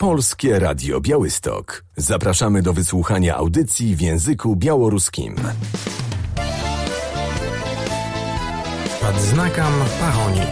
Polskie Radio Białystok. Zapraszamy do wysłuchania audycji w języku białoruskim. Pod znakiem Pahoni.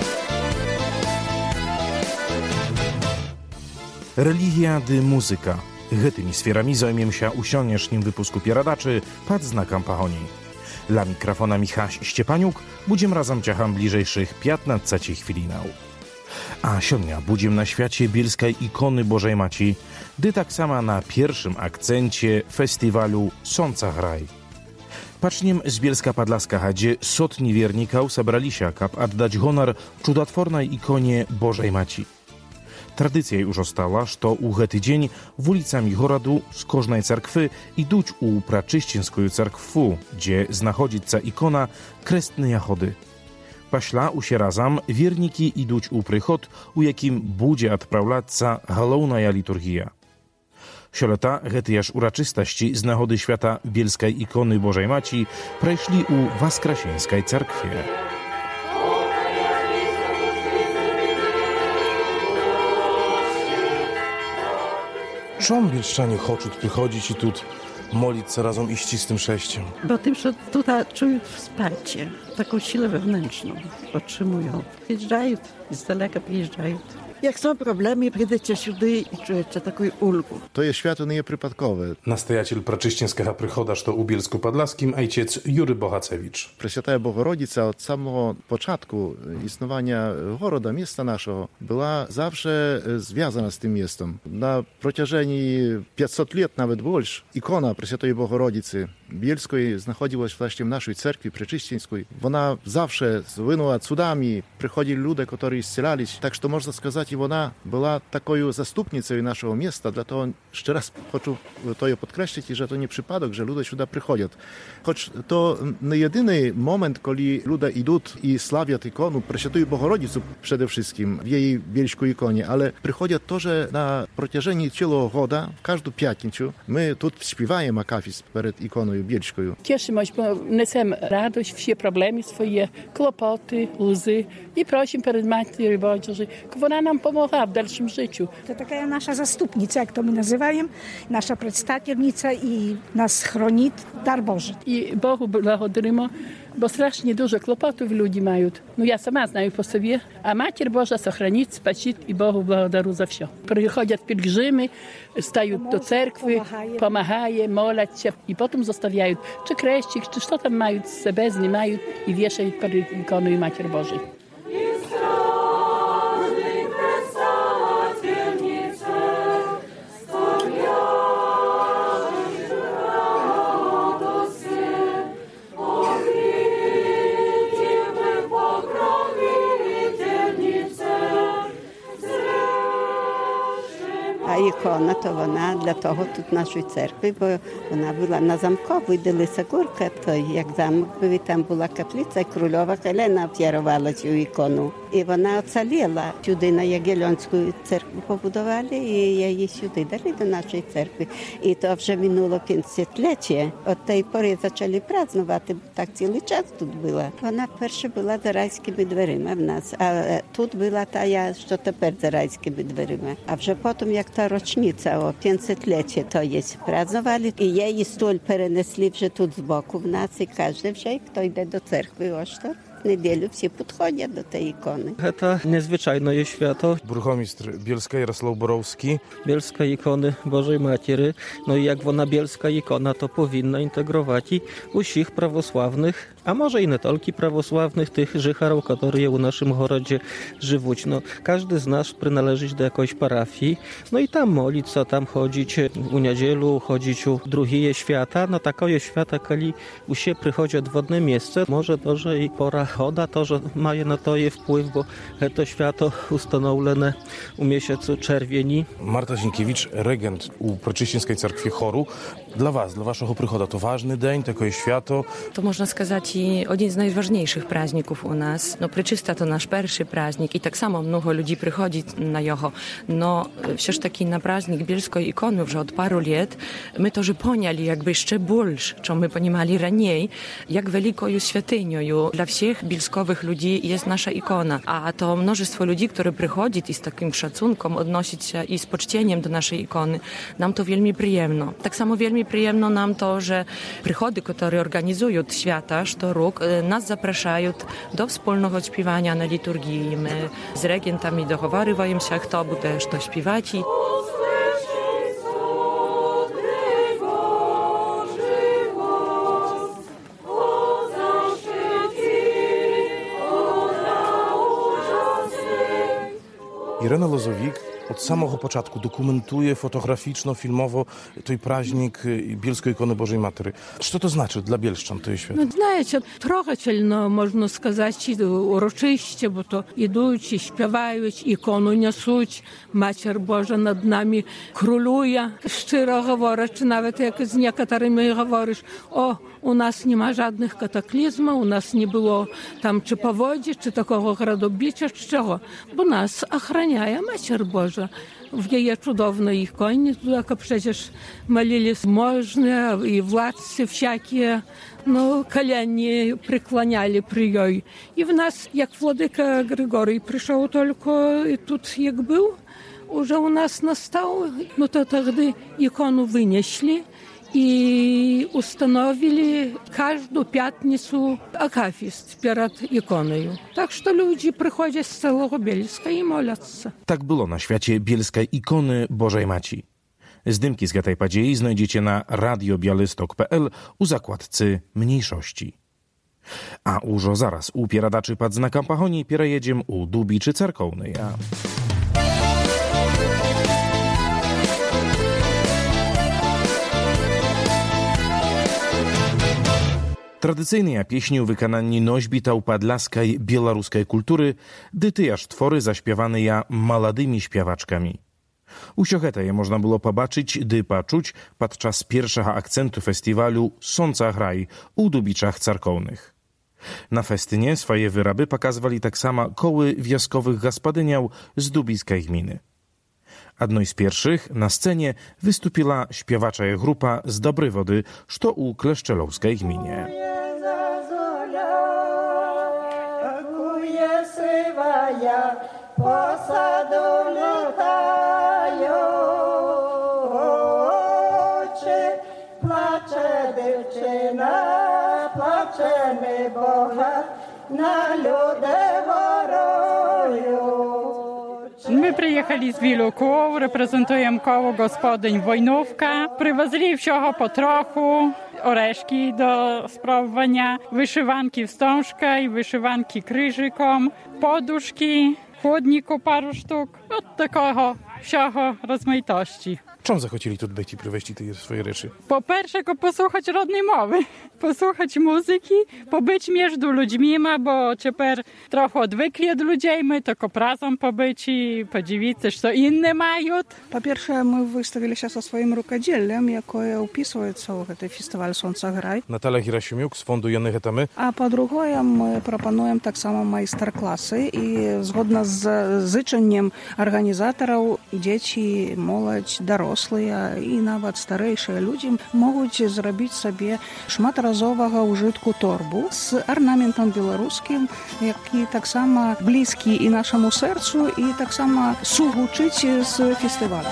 Religia dy muzyka. Getymi sferami zajmiem się u sioniejszym wypusku pieradaczy pod znakiem Pahoni. Dla mikrofona Michaś Ściepaniuk budziem razem ciacham bliżejszych 15 chwilinał. A sionia budziem na świecie bielskiej ikony Bożej Maci, gdy tak sama na pierwszym akcencie festiwalu Sąca Hraj. Paczniem z Bielska Podlaska, gdzie sotni wiernikał zabrali się, kap oddać honor cudotwornej ikonie Bożej Maci. Tradycja już ostała, że u hety dzień w ulicami Horodu z kożnej cerkwy iduć u praczyścińską cerkwu, gdzie znachodzica ikona krestnej jachody. Paśla u się razem wierniki iduć u przychod, u jakim budzie odprawlaca główna liturgia. Sioleta hetyjaż uroczystości z nagody świata bielskiej ikony Bożej Maci przeszli u Waskrasieńskiej cerkwie. Czemu bielszczanie chcą przychodzić i tu modlić się razem i ścisłym sześciem? Bo tym, że tutaj czują wsparcie, taką siłę wewnętrzną otrzymują. Przyjeżdżają, z daleka przyjeżdżają. Jak są problemy, przyjdziecie сюди i czujecie taką ulgę. To jest święto nieprzypadkowe. Nastojaciel praczyścińskiego przychodasz to u Bielsku Podlaskim, ojciec Jury Bohacewicz. Prесвятая Bogorodica od samego początku istnienia goroda, miasta naszego, była zawsze związana z tym miastem. Na przeciążeniu 500 lat, nawet больше, ikona Prесвятой Bogorodicy Bielskiej znachodziła się właśnie w naszej cerkwi praczyścińskiej. Ona zawsze słynęła cudami, przychodzili ludzie, którzy исцелялись. Tak, że można сказать, i ona była taką zastupnicą naszego miasta. Dlatego jeszcze raz chcę to podkreślić, że to nie przypadek, że ludzie сюда przychodzą. Choć to nie jedyny moment, kiedy ludzie idą i sławią ikonę Prесвятую Bogorодицу przede wszystkim w jej bielskiej ikonie, ale przychodzą to, że na przeciążeniu całego года, w każdą piątnicę, my tu śpiewamy akafist przed ikoną bielską. Cieszymy się, bo nesemy radość, wszystkie problemy swoje, kłopoty, łzy i prosimy przed Matką Bożą, żeby ona nam pomogła w dalszym życiu. To taka nasza zastupnica, jak to my nazywamy, nasza przedstawicielnica i nas chroni, dar Boży. I Bogu благодаримо, bo strasznie dużo kłopotów ludzi mają. No ja sama знаю po sobie, a Matka Boża сохранит, спасит i Bogu благодарю za wszystko. Przychodzą pielgrzymy, stają do cerkwy, pomagają, molą się i potem zostawiają czy kreścik, czy co tam mają, sobie mają i wieszają przed ikoną Matki Bożej. А ікона, то вона для того тут нашої церкви, бо вона була на Замковій, де Лисогорка, то як замок був, і там була каплиця, і Крульова Хелена об'ярувала цю ікону. І вона оцаліла. Сюди на Ягельонську церкву побудували, і її сюди дали до нашої церкви. І то вже минуло 50-ліття. От тієї пори почали празднувати, бо так цілий час тут була. Вона перша була за райськими дверима в нас, а тут була та, що тепер за райськими дверима. А вже потім, як та rocznica, o 500-lecie to jest, praznowali i jej stól перенесли вже тут збоку в нас, і кожен вже, хто йде до церкви, ось то в неділю всі підходять до тієї ікони. To niezwyczajne święto. Burchomistrz Bielska Jarosław Borowski. Bielska ikony Bożej Matiery. No i jak ona bielska ikona, to powinna integrować i usich prawosławnych, a może i nie tylko prawosławnych, tych życharów, którzy u naszym gorodzie żywą. No, każdy z nas przynależy do jakiejś parafii, no i tam modlić się, tam chodzić u niedzielu, chodzić u drugie świata. No takie świata, kiedy u się przychodzi w jedno miejsce, może to, że i pora choda, to, że ma na to je wpływ, bo to święto ustanowione u miesiącu czerwieni. Marta Zienkiewicz, regent u Praczyścińskiej Cerkwi Choru. Dla was, dla waszego przychodu to ważny dzień, takie święto? To można сказать i jeden z najważniejszych праздникów u nas. No Preczysta to nasz pierwszy праздник i tak samo mnogo ludzi przychodzi na jego. No все ж таки na праздник bielskiej ikony już od paru lat my to, że poniali jakby jeszcze больше, co my poнимали ранее, jak wielką świętynią dla wszystkich bielskowych ludzi jest nasza ikona. A to mnóstwo ludzi, które przychodzi i z takim szacunkiem odnosić się i z poczcieniem do naszej ikony, nam to wielmi przyjemno. Tak samo wielmi przyjemno nam to, że przychody, które organizują święta co rok, nas zapraszają do wspólnego śpiewania na liturgii. My z regentami doговариваем się, kto będzie to śpiewać. Irena Lozowik od samego początku dokumentuje fotograficzno-filmowo ten праздник Bielskiej Ikony Bożej Matry. Co to znaczy dla bielszczan to święto? Ну, знаєте, трогательно, можна сказати, урочище, бо то ідуть і співають, ікону несуть, Матір Божа над нами крулює, щиро говорить, навіть як з некоторими говориш, у нас нема жодних катаклізмів, у нас не було там чи поводі, чи такого градобіччя, чи чого. Бо нас охороняє Матір Божа. W jej cudownej ikonie, jak przecież молились możne i władcy wszakie, no kolenie przykłaniali przy niej. I w nas, jak Wladyka Grygory przyszedł tylko i тут jak był, już u nas nastał, no to wtedy ikonu wynieśli i ustanowili każdą piątnicę akafist przed ikoną. Tak, że ludzie przychodzą z całego Bielska i modlą się. Tak było na świecie bielskiej ikony Bożej Maci. Zdymki z tej podziei znajdziecie na radiobialystok.pl u zakładcy mniejszości. A użo zaraz u pieradaczy pod znakiem Pahonii pierajedziem u Dubiczy Cerkownej. Tradycyjnie pieśni u wykonaniu nośbitał podlaskiej białoruskiej kultury, dyty aż twory zaśpiewane ja młodymi śpiewaczkami. Usiochetę je można było pobaczyć, paczuć podczas pierwszego akcentu festiwalu Sąca Graj u Dubiczach Cerkownych. Na festynie swoje wyraby pokazywali tak samo koły wioskowych gospodyniał z Dubiskiej gminy. Jedną z pierwszych na scenie wystąpiła śpiewacza grupa z Dobrej Wody, co u Kleszczelowskiej gminie. My przyjechali z wielu kół, reprezentujemy koło gospodyń Wojnówka. Przywozili wszystko po trochu, oreszki do sprawowania, wyszywanki wstążka i wyszywanki krzyżykom, poduszki, chłodniku paru sztuk, od takiego wszystkiego rozmaitości. Czemu zachocieli tu być i przywieźć te swoje rzeczy? Po pierwsze, posłuchać rodnej mowy, posłuchać muzyki, pobyć między ludźmi, bo teraz trochę odwykli od ludzi, my tylko razem pobyć i podziwić, co inne mają. Po pierwsze, my wystawili się ze swoim rukоделием, jakie opisuje cały ten festiwal Sąca Graj. Natalia Hirasiumiuk z Fondu Jany Hetamy. A po drugie, my proponujemy tak samo majster-klasy i zgodnie z życzeniem organizatorów dzieci, młodzież, dorosłych, i nawet starsze ludzie mogą zrobić sobie szmatrazowego użytku torbu z ornamentem białoruskim, jaki tak samo bliski i naszemu sercu i tak samo współczuć z festiwalem.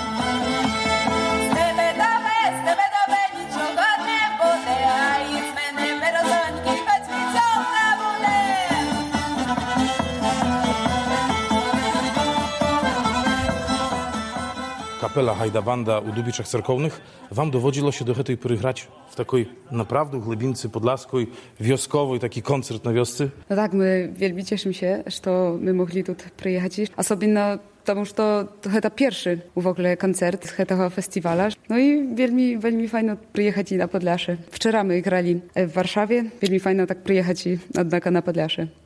Kapela Hajda Banda u Dubiczach Cerkownych. Wam dowodziło się do tej pory grać w takiej naprawdę glebince podlaskiej, wioskowej, taki koncert na wiosce? No tak, my wielbi cieszymy się, że my mogli tu przyjechać. Особенно потому что to pierwszy w ogóle koncert tego festiwala. No i wielmi fajno przyjechać na Podlasie. Wczoraj my grali w Warszawie. Wielmi fajno tak przyjechać na Podlasie.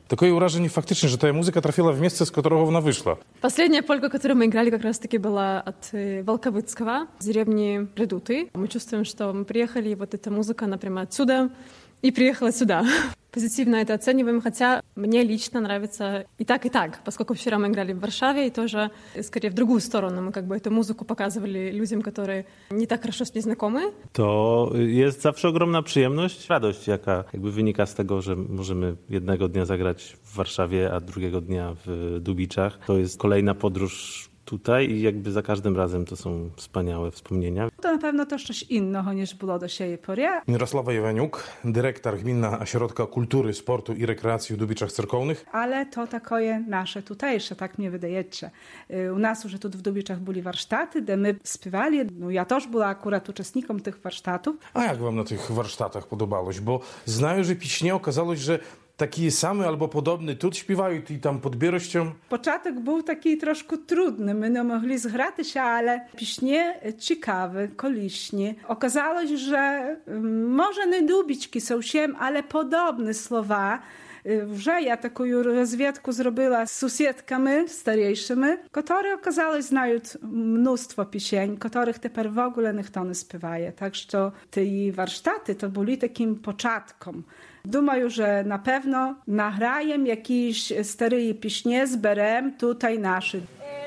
Такое уражение фактично, что эта музыка trafiła в место, с которого она вышла. Последняя полька, которую мы играли, как раз-таки была от Волковыцкого, с деревни Редуты. Мы чувствуем, что мы приехали, и вот эта музыка, она прямо отсюда и приехала сюда. Позитивно это оцениваем, хотя мне лично нравится и так, поскольку вчера мы играли в Варшаве, и тоже скорее в другую сторону. Мы как бы эту музыку показывали людям, которые не так хорошо с ней знакомы. To jest zawsze ogromna przyjemność, radość, jaka jakby wynika z tego, że możemy jednego dnia zagrać w Warszawie, a drugiego dnia w Dubiczach. To jest kolejna podróż tutaj i jakby za każdym razem to są wspaniałe wspomnienia. To na pewno też coś innego niż było do siebie porę. Mirosława Jeweniuk, dyrektor Gminna Ośrodka Kultury, Sportu i Rekreacji w Dubiczach Cerkownych. Ale to takie nasze tutejsze, tak mnie wydaje. U nas już tu w Dubiczach byli warsztaty, gdzie my śpiewali. No, ja też była akurat uczestnikiem tych warsztatów. A jak wam na tych warsztatach podobało? Bo znają, że piśnie okazało się, że takie same albo podobne tu śpiewają i tam pod Bierością. Początek był taki troszkę trudny. My nie mogli zgrać się, ale piśnie ciekawe, koliśnie. Okazało się, że może nie dubiczki są się, ale podobne słowa. Вже я таку розвідку зробила з сусідками старішими, які, оказалось, знають mnóstwo пісень, яких тепер в ogóle ніхто не співає. Так що ті warsztaty to byli takim początkiem. Думаю, że na pewno nagrajem jakieś stare piśnie, zberem tutaj nasze.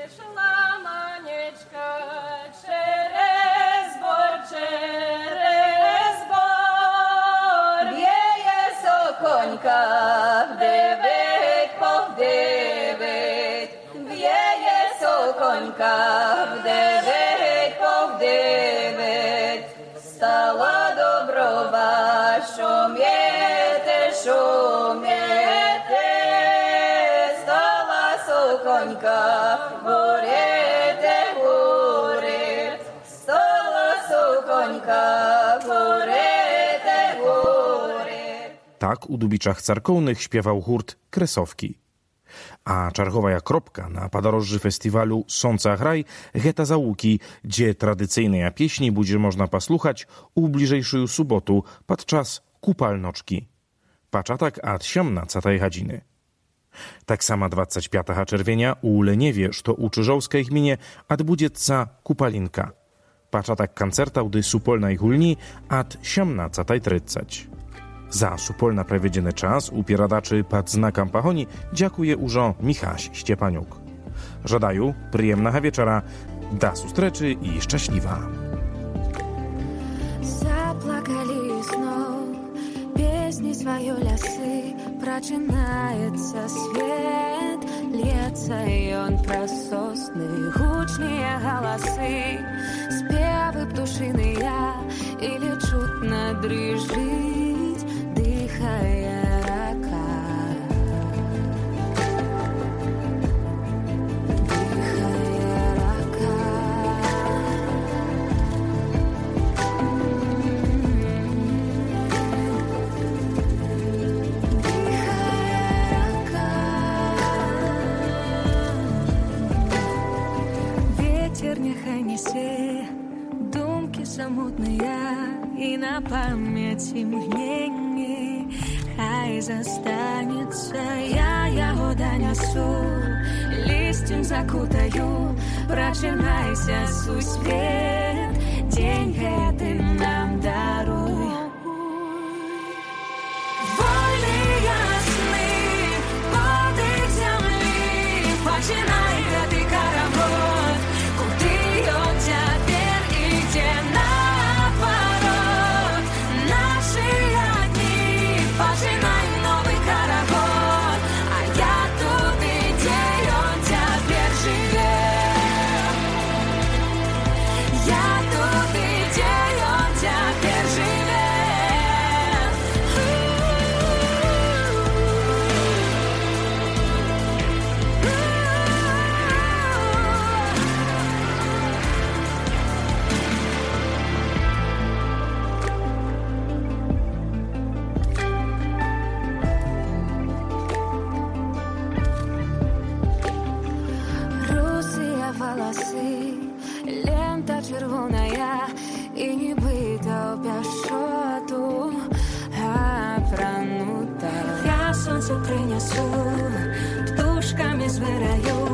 Stała dobrowa, szumiete, stała sokońka, górete, góry, stała sokońka, górete, góry. Tak u Dubiczach Cerkownych śpiewał hurt Kresowki. A czarchowa kropka na podorożży festiwalu Sąca Hraj Geta Załuki, gdzie tradycyjnej pieśni będzie można posłuchać u bliżejszą sobotu podczas kupalnoczki. Paczatak ad 17 godziny. Tak sama 25 czerwienia u Leniewie, što u Czyżowskiej gminie, odbudется kupalinka. Paczatak koncertał dy supolnej hulni ad 17:30. Za supolna przewidziany czas u pieradaczy pod znakiem pahoni dziękuję użo Michaś Ściepaniuk. Żadaju przyjemnego wieczora, do sustreczy i szczęśliwa. Заплакали снов, песни свою лясы, прочинается свет, льется и он про сосны, гучные голосы, спевы птушиные, или чутно дрыжить, дыхая рака. Дыхая рака. Ветер нехай несе думки самотные, и на памяти мгновенье хай застанется. Я его донесу, листьем закутаю, прочинайся, суй свет, день ты нам даруй. Вольные сны, подых земли, починай ты хоровод, куды он теперь и где наоборот. Наши одни, починай новый хоровод, а я тут, где он теперь живет. Я тут, где он теперь живет. Русые волосы, лента червоная, и не быто пяшоту, а пранута. Я солнце принесу, птушками збираю.